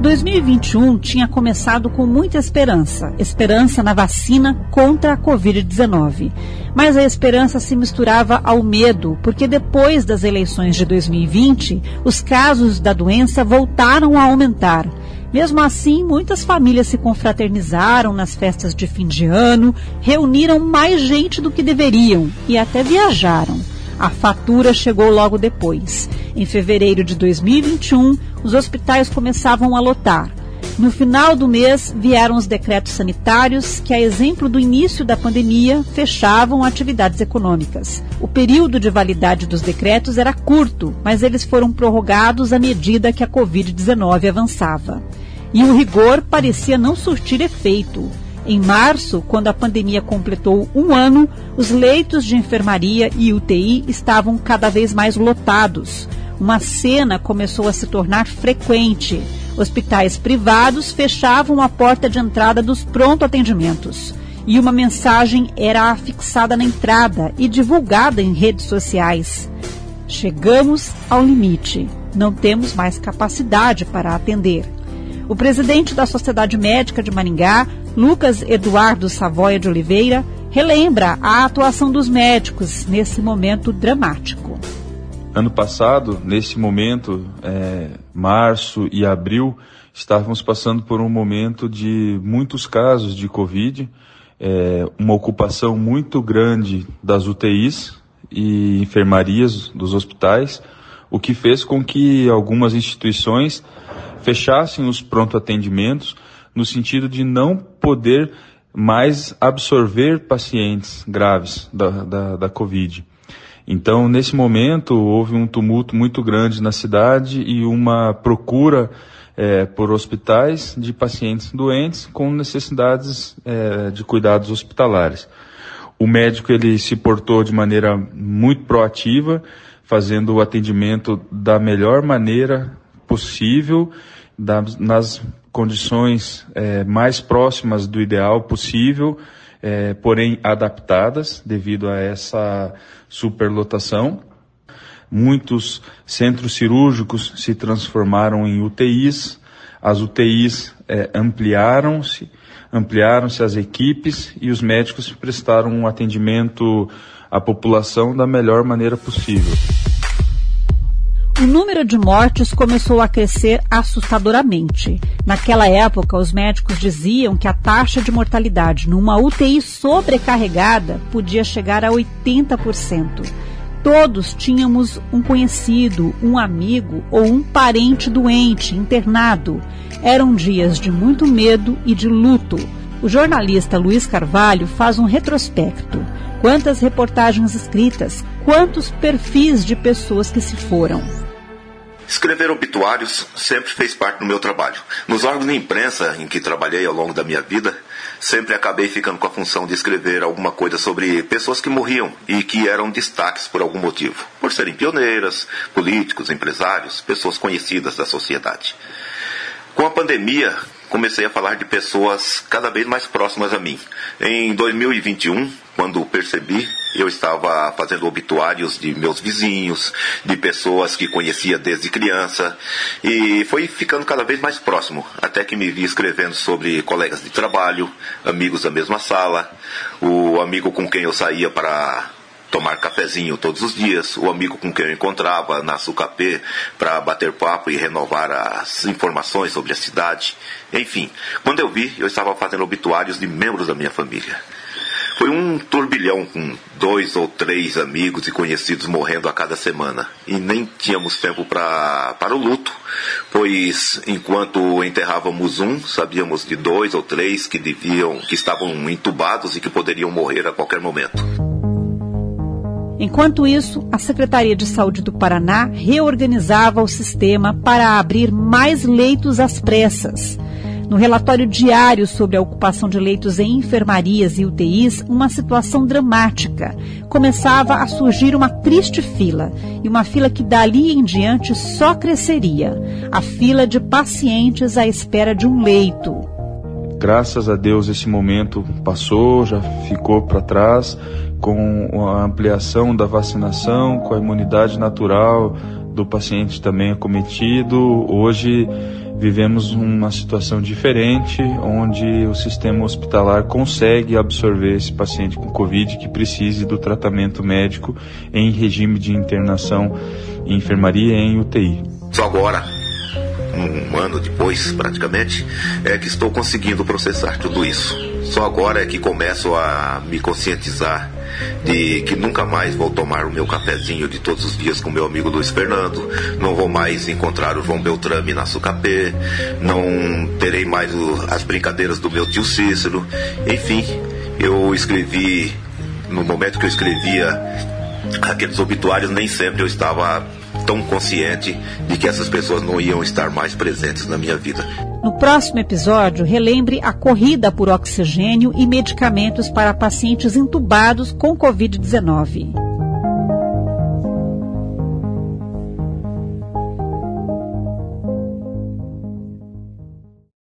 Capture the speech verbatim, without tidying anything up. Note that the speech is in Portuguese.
dois mil e vinte e um tinha começado com muita esperança, esperança na vacina contra a covid dezenove. Mas a esperança se misturava ao medo, porque depois das eleições de dois mil e vinte, os casos da doença voltaram a aumentar. Mesmo assim, muitas famílias se confraternizaram nas festas de fim de ano, reuniram mais gente do que deveriam e até viajaram. A fatura chegou logo depois. Em fevereiro de dois mil e vinte e um, os hospitais começavam a lotar. No final do mês, vieram os decretos sanitários que, a exemplo do início da pandemia, fechavam atividades econômicas. O período de validade dos decretos era curto, mas eles foram prorrogados à medida que a covid dezenove avançava. E o rigor parecia não surtir efeito. Em março, quando a pandemia completou um ano, os leitos de enfermaria e U T I estavam cada vez mais lotados. Uma cena começou a se tornar frequente. Hospitais privados fechavam a porta de entrada dos pronto-atendimentos. E uma mensagem era afixada na entrada e divulgada em redes sociais. Chegamos ao limite. Não temos mais capacidade para atender. O presidente da Sociedade Médica de Maringá, Lucas Eduardo Savoia de Oliveira, relembra a atuação dos médicos nesse momento dramático. Ano passado, nesse momento, é, março e abril, estávamos passando por um momento de muitos casos de Covid, é, uma ocupação muito grande das U T Is e enfermarias dos hospitais, o que fez com que algumas instituições fechassem os pronto-atendimentos no sentido de não poder mais absorver pacientes graves da, da, da Covid. Então, nesse momento, houve um tumulto muito grande na cidade e uma procura é, por hospitais de pacientes doentes com necessidades é, de cuidados hospitalares. O médico ele se portou de maneira muito proativa, fazendo o atendimento da melhor maneira possível, da, nas condições é, mais próximas do ideal possível, é, porém adaptadas devido a essa superlotação. Muitos centros cirúrgicos se transformaram em U T Is, as U T Is é, ampliaram-se, ampliaram-se as equipes e os médicos prestaram um atendimento à população da melhor maneira possível. O número de mortes começou a crescer assustadoramente. Naquela época, os médicos diziam que a taxa de mortalidade numa U T I sobrecarregada podia chegar a oitenta por cento. Todos tínhamos um conhecido, um amigo ou um parente doente, internado. Eram dias de muito medo e de luto. O jornalista Luiz Carvalho faz um retrospecto. Quantas reportagens escritas, quantos perfis de pessoas que se foram. Escrever obituários sempre fez parte do meu trabalho. Nos órgãos de imprensa em que trabalhei ao longo da minha vida, sempre acabei ficando com a função de escrever alguma coisa sobre pessoas que morriam e que eram destaques por algum motivo. Por serem pioneiras, políticos, empresários, pessoas conhecidas da sociedade. Com a pandemia, comecei a falar de pessoas cada vez mais próximas a mim. Em dois mil e vinte e um, quando percebi, eu estava fazendo obituários de meus vizinhos, de pessoas que conhecia desde criança, e foi ficando cada vez mais próximo, até que me vi escrevendo sobre colegas de trabalho, amigos da mesma sala, o amigo com quem eu saía para tomar cafezinho todos os dias, o amigo com quem eu encontrava na Sucapé para bater papo e renovar as informações sobre a cidade. Enfim, quando eu vi, eu estava fazendo obituários de membros da minha família. Foi um turbilhão com dois ou três amigos e conhecidos morrendo a cada semana. E nem tínhamos tempo pra, para o luto, pois enquanto enterrávamos um, sabíamos de dois ou três que deviam, que estavam entubados e que poderiam morrer a qualquer momento. Enquanto isso, a Secretaria de Saúde do Paraná reorganizava o sistema para abrir mais leitos às pressas. No relatório diário sobre a ocupação de leitos em enfermarias e U T Is, uma situação dramática. Começava a surgir uma triste fila, e uma fila que dali em diante só cresceria. A fila de pacientes à espera de um leito. Graças a Deus esse momento passou, já ficou para trás, com a ampliação da vacinação, com a imunidade natural do paciente também acometido. Hoje vivemos uma situação diferente, onde o sistema hospitalar consegue absorver esse paciente com Covid que precise do tratamento médico em regime de internação em enfermaria e em U T I. Só agora, um ano depois praticamente, é que estou conseguindo processar tudo isso. Só agora é que começo a me conscientizar de que nunca mais vou tomar o meu cafezinho de todos os dias com meu amigo Luiz Fernando, não vou mais encontrar o João Beltrame na Sucapé, não terei mais o, as brincadeiras do meu tio Cícero. Enfim, eu escrevi, no momento que eu escrevia aqueles obituários, nem sempre eu estava tão consciente de que essas pessoas não iam estar mais presentes na minha vida. No próximo episódio, relembre a corrida por oxigênio e medicamentos para pacientes entubados com covid dezenove.